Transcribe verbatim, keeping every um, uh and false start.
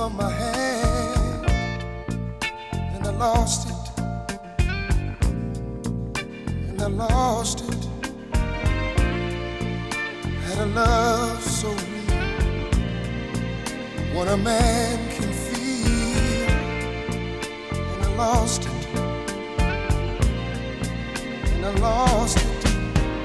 from my hand, and I lost it, and I lost it. Had a love so real, what a man can feel, and I lost it.